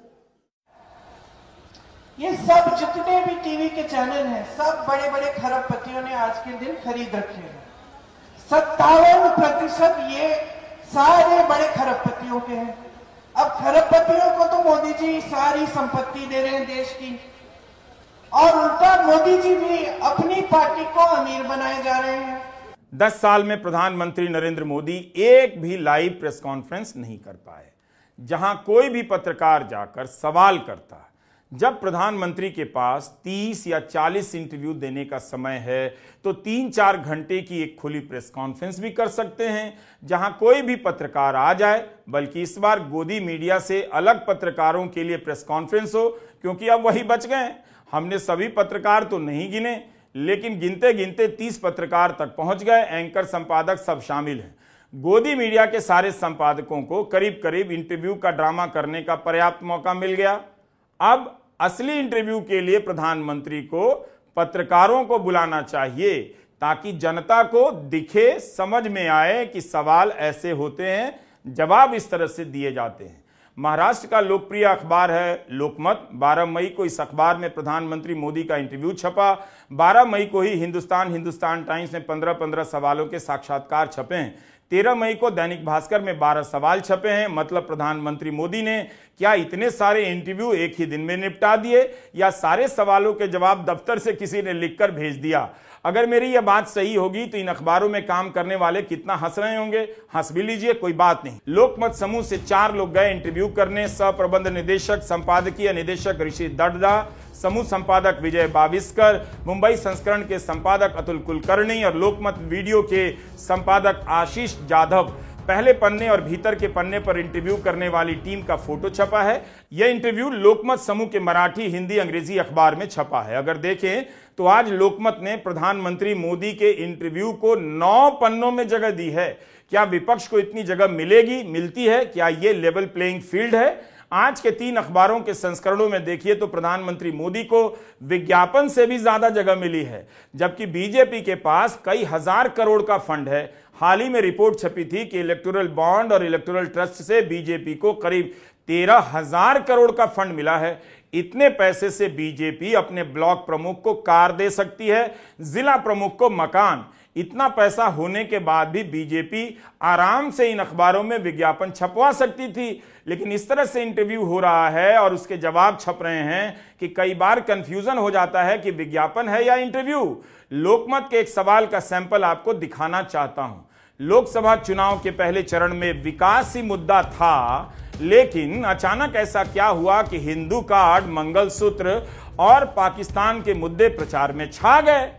ये सब जितने भी टीवी के चैनल हैं, सब बड़े बड़े खरबपतियों ने आज के दिन खरीद रखे हैं। 57% ये सारे बड़े खरबपतियों के हैं। अब खरबपतियों को तो मोदी जी सारी संपत्ति दे रहे हैं देश की, और उल्टा मोदी जी भी अपनी पार्टी को अमीर बनाए जा रहे हैं। 10 साल में प्रधानमंत्री नरेंद्र मोदी एक भी लाइव प्रेस कॉन्फ्रेंस नहीं कर पाए जहां कोई भी पत्रकार जाकर सवाल करता। जब प्रधानमंत्री के पास 30 या 40 इंटरव्यू देने का समय है तो 3-4 घंटे की एक खुली प्रेस कॉन्फ्रेंस भी कर सकते हैं जहां कोई भी पत्रकार आ जाए। बल्कि इस बार गोदी मीडिया से अलग पत्रकारों के लिए प्रेस कॉन्फ्रेंस हो, क्योंकि अब वही बच गए। हमने सभी पत्रकार तो नहीं गिने, लेकिन गिनते गिनते 30 पत्रकार तक पहुंच गए। एंकर, संपादक सब शामिल हैं। गोदी मीडिया के सारे संपादकों को करीब करीब इंटरव्यू का ड्रामा करने का पर्याप्त मौका मिल गया। अब असली इंटरव्यू के लिए प्रधानमंत्री को पत्रकारों को बुलाना चाहिए ताकि जनता को दिखे, समझ में आए कि सवाल ऐसे होते हैं, जवाब इस तरह से दिए जाते हैं। महाराष्ट्र का लोकप्रिय अखबार है लोकमत। 12 मई को इस अखबार में प्रधानमंत्री मोदी का इंटरव्यू छपा। 12 मई को ही हिंदुस्तान टाइम्स में 15-15 सवालों के साक्षात्कार छपे हैं। 13 मई को दैनिक भास्कर में 12 सवाल छपे हैं। मतलब प्रधानमंत्री मोदी ने क्या इतने सारे इंटरव्यू एक ही दिन में निपटा दिए, या सारे सवालों के जवाब दफ्तर से किसी ने लिखकर भेज दिया? अगर मेरी यह बात सही होगी तो इन अखबारों में काम करने वाले कितना हंस रहे होंगे। हंस भी लीजिए, कोई बात नहीं। लोकमत समूह से 4 लोग गए इंटरव्यू करने। सह प्रबंध निदेशक, संपादकीय निदेशक ऋषि दड्डा, समूह संपादक विजय बाविस्कर, मुंबई संस्करण के संपादक अतुल कुलकर्णी और लोकमत वीडियो के संपादक आशीष जाधव। पहले पन्ने और भीतर के पन्ने पर इंटरव्यू करने वाली टीम का फोटो छपा है। यह इंटरव्यू लोकमत समूह के मराठी, हिंदी, अंग्रेजी अखबार में छपा है। अगर देखें तो आज लोकमत ने प्रधानमंत्री मोदी के इंटरव्यू को 9 पन्नों में जगह दी है। क्या विपक्ष को इतनी जगह मिलेगी, मिलती है? क्या यह लेवल प्लेइंग फील्ड है? आज के 3 अखबारों के संस्करणों में देखिए तो प्रधानमंत्री मोदी को विज्ञापन से भी ज्यादा जगह मिली है, जबकि बीजेपी के पास कई हजार करोड़ का फंड है। हाल ही में रिपोर्ट छपी थी कि इलेक्टोरल बॉन्ड और इलेक्टोरल ट्रस्ट से बीजेपी को करीब 13,000 करोड़ का फंड मिला है। इतने पैसे से बीजेपी अपने ब्लॉक प्रमुख को कार दे सकती है, जिला प्रमुख को मकान। इतना पैसा होने के बाद भी बीजेपी आराम से इन अखबारों में विज्ञापन छपवा सकती थी। लेकिन इस तरह से इंटरव्यू हो रहा है और उसके जवाब छप रहे हैं कि कई बार कंफ्यूजन हो जाता है कि विज्ञापन है या इंटरव्यू। लोकमत के एक सवाल का सैंपल आपको दिखाना चाहता हूं। लोकसभा चुनाव के पहले चरण में विकास ही मुद्दा था, लेकिन अचानक ऐसा क्या हुआ कि हिंदू कार्ड, मंगलसूत्र और पाकिस्तान के मुद्दे प्रचार में छा गए।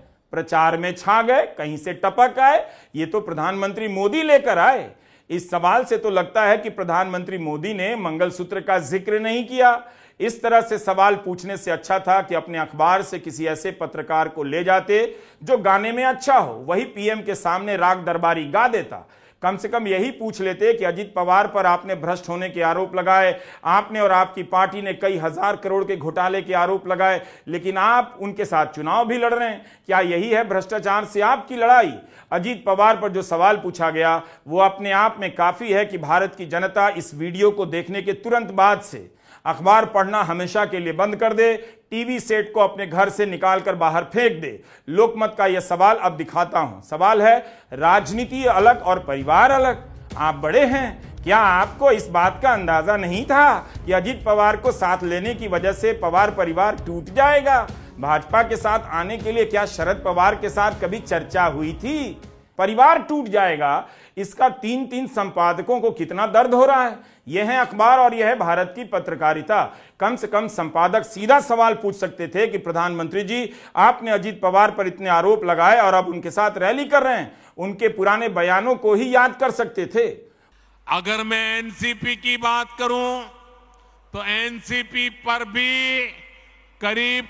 कहीं से टपक आए। ये तो प्रधानमंत्री मोदी लेकर आए। इस सवाल से तो लगता है कि प्रधानमंत्री मोदी ने मंगलसूत्र का जिक्र नहीं किया। इस तरह से सवाल पूछने से अच्छा था कि अपने अखबार से किसी ऐसे पत्रकार को ले जाते जो गाने में अच्छा हो, वही पीएम के सामने राग दरबारी गा देता। कम से कम यही पूछ लेते कि अजीत पवार पर आपने भ्रष्ट होने के आरोप लगाए, आपने और आपकी पार्टी ने कई हजार करोड़ के घोटाले के आरोप लगाए, लेकिन आप उनके साथ चुनाव भी लड़ रहे हैं। क्या यही है भ्रष्टाचार से आपकी लड़ाई? अजीत पवार पर जो सवाल पूछा गया वो अपने आप में काफी है कि भारत की जनता इस वीडियो को देखने के तुरंत बाद से अखबार पढ़ना हमेशा के लिए बंद कर दे, टीवी सेट को अपने घर से निकालकर बाहर फेंक दे। लोकमत का यह सवाल अब दिखाता हूं। सवाल है, राजनीति अलग और परिवार अलग। आप बड़े हैं, क्या आपको इस बात का अंदाजा नहीं था कि अजीत पवार को साथ लेने की वजह से पवार परिवार टूट जाएगा? भाजपा के साथ आने के लिए क्या शरद पवार के साथ कभी चर्चा हुई थी? परिवार टूट जाएगा, इसका 3-3 संपादकों को कितना दर्द हो रहा है। यह है अखबार और यह है भारत की पत्रकारिता। कम से कम संपादक सीधा सवाल पूछ सकते थे कि प्रधानमंत्री जी, आपने अजीत पवार पर इतने आरोप लगाए और अब उनके साथ रैली कर रहे हैं। उनके पुराने बयानों को ही याद कर सकते थे। अगर मैं एनसीपी की बात करूं तो एनसीपी पर भी करीब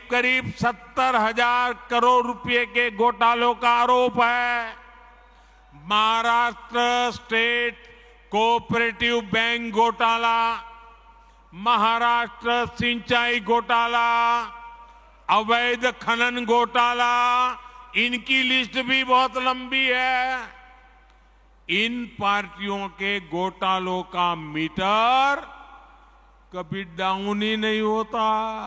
70,000 करोड़ रुपए के घोटालों का आरोप है। महाराष्ट्र स्टेट कोऑपरेटिव बैंक घोटाला, महाराष्ट्र सिंचाई घोटाला, अवैध खनन घोटाला, इनकी लिस्ट भी बहुत लंबी है। इन पार्टियों के घोटालों का मीटर कभी डाउन ही नहीं होता।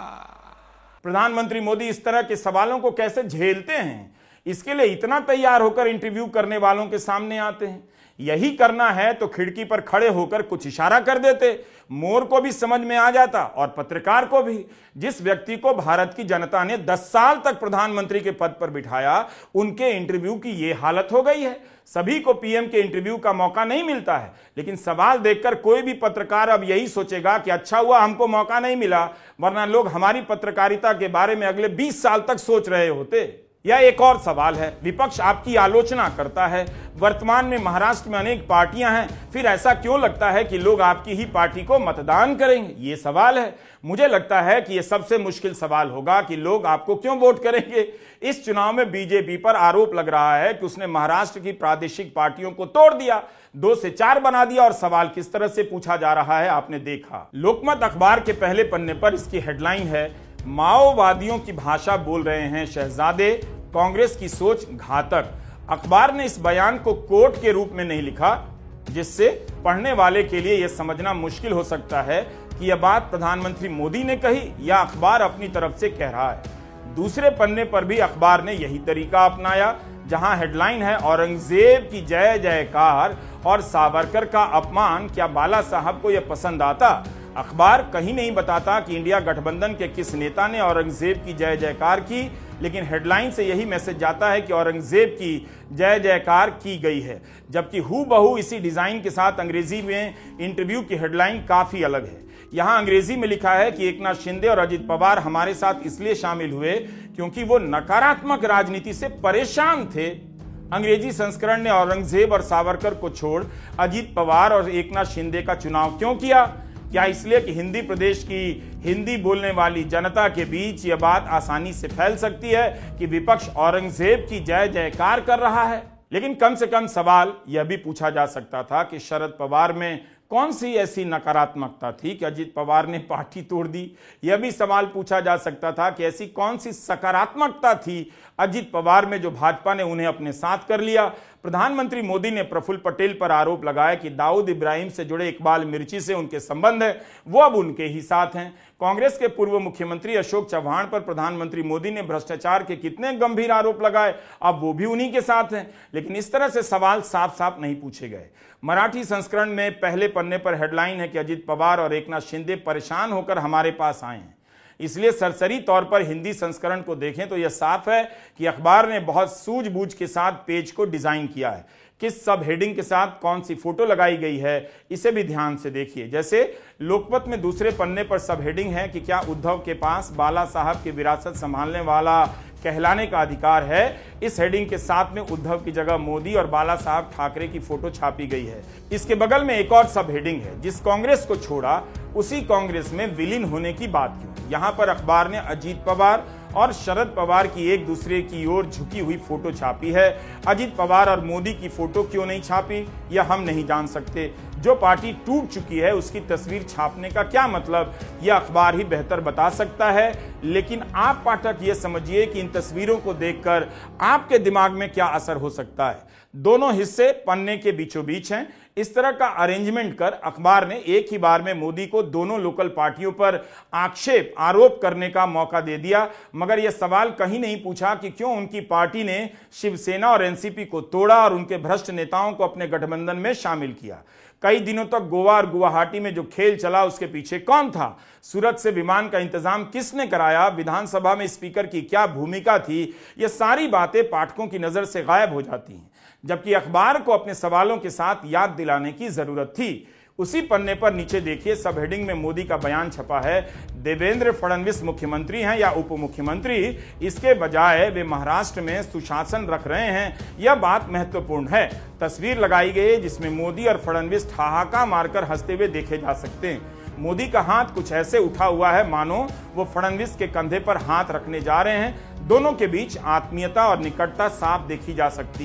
प्रधानमंत्री मोदी इस तरह के सवालों को कैसे झेलते हैं, इसके लिए इतना तैयार होकर इंटरव्यू करने वालों के सामने आते हैं। यही करना है तो खिड़की पर खड़े होकर कुछ इशारा कर देते, मोर को भी समझ में आ जाता और पत्रकार को भी। जिस व्यक्ति को भारत की जनता ने 10 साल तक प्रधानमंत्री के पद पर बिठाया, उनके इंटरव्यू की यह हालत हो गई है। सभी को पीएम के इंटरव्यू का मौका नहीं मिलता है, लेकिन सवाल देखकर कोई भी पत्रकार अब यही सोचेगा कि अच्छा हुआ हमको मौका नहीं मिला, वरना लोग हमारी पत्रकारिता के बारे में अगले 20 साल तक सोच रहे होते। यह एक और सवाल है। विपक्ष आपकी आलोचना करता है। वर्तमान में महाराष्ट्र में अनेक पार्टियां हैं, फिर ऐसा क्यों लगता है कि लोग आपकी ही पार्टी को मतदान करेंगे? ये सवाल है। मुझे लगता है कि यह सबसे मुश्किल सवाल होगा कि लोग आपको क्यों वोट करेंगे। इस चुनाव में बीजेपी पर आरोप लग रहा है कि उसने महाराष्ट्र की प्रादेशिक पार्टियों को तोड़ दिया, 2 से 4 बना दिया, और सवाल किस तरह से पूछा जा रहा है आपने देखा। लोकमत अखबार के पहले पन्ने पर इसकी हेडलाइन है, माओवादियों की भाषा बोल रहे हैं शहजादे, कांग्रेस की सोच घातक। अखबार ने इस बयान को कोट के रूप में नहीं लिखा, जिससे पढ़ने वाले के लिए यह समझना मुश्किल हो सकता है कि यह बात प्रधानमंत्री मोदी ने कही या अखबार अपनी तरफ से कह रहा है। दूसरे पन्ने पर भी अखबार ने यही तरीका अपनाया, जहां हेडलाइन है, औरंगजेब की जय जयकार और सावरकर का अपमान, क्या बाला साहब को यह पसंद आता? अखबार कहीं नहीं बताता कि इंडिया गठबंधन के किस नेता ने औरंगजेब की जय जयकार की, लेकिन हेडलाइन से यही मैसेज जाता है कि औरंगजेब की जय जयकार की गई है। जबकि हूबहू इसी डिजाइन के साथ अंग्रेजी में इंटरव्यू की हेडलाइन काफी अलग है। यहां अंग्रेजी में लिखा है कि एकनाथ शिंदे और अजित पवार हमारे साथ इसलिए शामिल हुए क्योंकि वो नकारात्मक राजनीति से परेशान थे। अंग्रेजी संस्करण ने औरंगजेब और सावरकर को छोड़ अजित पवार और एकनाथ शिंदे का चुनाव क्यों किया? क्या इसलिए कि हिंदी प्रदेश की हिंदी बोलने वाली जनता के बीच यह बात आसानी से फैल सकती है कि विपक्ष औरंगजेब की जय जयकार कर रहा है? लेकिन कम से कम सवाल यह भी पूछा जा सकता था कि शरद पवार में कौन सी ऐसी नकारात्मकता थी कि अजित पवार ने पार्टी तोड़ दी? यह भी सवाल पूछा जा सकता था कि ऐसी कौन सी सकारात्मकता थी अजित पवार में जो भाजपा ने उन्हें अपने साथ कर लिया? प्रधानमंत्री मोदी ने प्रफुल्ल पटेल पर आरोप लगाया कि दाऊद इब्राहिम से जुड़े इकबाल मिर्ची से उनके संबंध है, वो अब उनके ही साथ हैं। कांग्रेस के पूर्व मुख्यमंत्री अशोक चव्हाण पर प्रधानमंत्री मोदी ने भ्रष्टाचार के कितने गंभीर आरोप लगाए, अब वो भी उन्हीं के साथ हैं। लेकिन इस तरह से सवाल साफ साफ नहीं पूछे गए। मराठी संस्करण में पहले पन्ने पर हेडलाइन है कि अजित पवार और एकनाथ शिंदे परेशान होकर हमारे पास आए हैं। इसलिए सरसरी तौर पर हिंदी संस्करण को देखें तो यह साफ है कि अखबार ने बहुत सूझबूझ के साथ पेज को डिजाइन किया है। किस सब हेडिंग के साथ कौन सी फोटो लगाई गई है, इसे भी ध्यान से देखिए। जैसे लोकमत में दूसरे पन्ने पर सब हेडिंग है कि क्या उद्धव के पास बाला साहब की विरासत संभालने वाला कहलाने का अधिकार है। इस हेडिंग के साथ में उद्धव की जगह मोदी और बाला साहब ठाकरे की फोटो छापी गई है। इसके बगल में एक और सब हेडिंग है, जिस कांग्रेस को छोड़ा उसी कांग्रेस में विलीन होने की बात क्यों। यहां पर अखबार ने अजीत पवार और शरद पवार की एक दूसरे की ओर झुकी हुई फोटो छापी है। अजित पवार और मोदी की फोटो क्यों नहीं छापी, यह हम नहीं जान सकते। जो पार्टी टूट चुकी है उसकी तस्वीर छापने का क्या मतलब, यह अखबार ही बेहतर बता सकता है। लेकिन आप पाठक यह समझिए कि इन तस्वीरों को देखकर आपके दिमाग में क्या असर हो सकता है। दोनों हिस्से पन्ने के बीचों बीच हैं। इस तरह का अरेंजमेंट कर अखबार ने एक ही बार में मोदी को दोनों लोकल पार्टियों पर आक्षेप आरोप करने का मौका दे दिया, मगर यह सवाल कहीं नहीं पूछा कि क्यों उनकी पार्टी ने शिवसेना और एनसीपी को तोड़ा और उनके भ्रष्ट नेताओं को अपने गठबंधन में शामिल किया। कई दिनों तक गोवा और गुवाहाटी में जो खेल चला उसके पीछे कौन था? सूरत से विमान का इंतजाम किसने कराया? विधानसभा में स्पीकर की क्या भूमिका थी? ये सारी बातें पाठकों की नजर से गायब हो जाती हैं, जबकि अखबार को अपने सवालों के साथ याद दिलाने की जरूरत थी। उसी पन्ने पर नीचे देखिए, सब हेडिंग में मोदी का बयान छपा है, देवेंद्र फडणवीस मुख्यमंत्री हैं या उप मुख्यमंत्री, इसके बजाय वे महाराष्ट्र में सुशासन रख रहे हैं। यह बात महत्वपूर्ण है। तस्वीर लगाई गई है जिसमें मोदी और फडणवीस ठहाका मारकर हंसते हुए देखे जा सकते हैं। मोदी का हाथ कुछ ऐसे उठा हुआ है मानो वो फडणवीस के कंधे पर हाथ रखने जा रहे हैं। दोनों के बीच आत्मीयता और निकटता साफ देखी जा सकती है।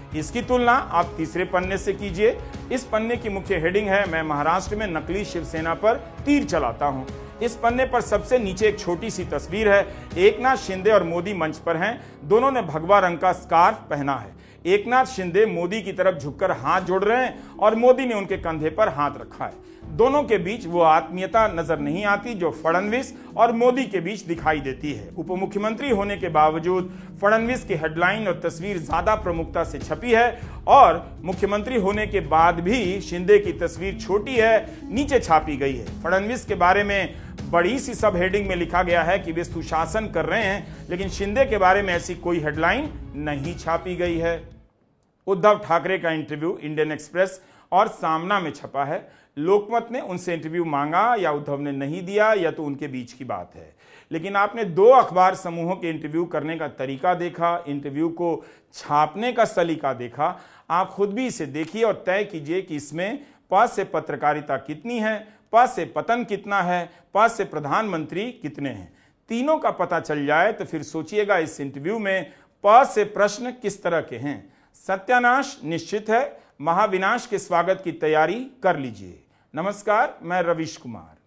इसकी तुलना आप तीसरे पन्ने से कीजिए। इस पन्ने की मुख्य हेडिंग है, मैं महाराष्ट्र में नकली शिवसेना पर तीर चलाता हूं। इस पन्ने पर सबसे नीचे एक छोटी सी तस्वीर है। एकनाथ शिंदे और मोदी मंच पर हैं। दोनों ने भगवा रंग का स्कार्फ पहना है। एकनाथ शिंदे मोदी की तरफ झुककर हाथ जोड़ रहे हैं और मोदी ने उनके कंधे पर हाथ रखा है। दोनों के बीच वो आत्मीयता नजर नहीं आती जो फडणवीस और मोदी के बीच दिखाई देती है। उप मुख्यमंत्री होने के बावजूद फडणवीस की हेडलाइन और तस्वीर ज्यादा प्रमुखता से छपी है और मुख्यमंत्री होने के बाद भी शिंदे की तस्वीर छोटी है, नीचे छापी गई है। फडणवीस के बारे में बड़ी सी सब हेडिंग में लिखा गया है कि वे सुशासन कर रहे हैं, लेकिन शिंदे के बारे में ऐसी कोई हेडलाइन नहीं छापी गई है। उद्धव ठाकरे का इंटरव्यू इंडियन एक्सप्रेस और सामना में छपा है। लोकमत ने उनसे इंटरव्यू मांगा या उद्धव ने नहीं दिया, या तो उनके बीच की बात है। लेकिन आपने दो अखबार समूहों के इंटरव्यू करने का तरीका देखा, इंटरव्यू को छापने का सलीका देखा। आप खुद भी इसे देखिए और तय कीजिए कि इसमें प से पत्रकारिता कितनी है, प से पतन कितना है, प से प्रधानमंत्री कितने हैं। तीनों का पता चल जाए तो फिर सोचिएगा इस इंटरव्यू में प से प्रश्न किस तरह के हैं। सत्यानाश निश्चित है, महाविनाश के स्वागत की तैयारी कर लीजिए। नमस्कार, मैं रवीश कुमार।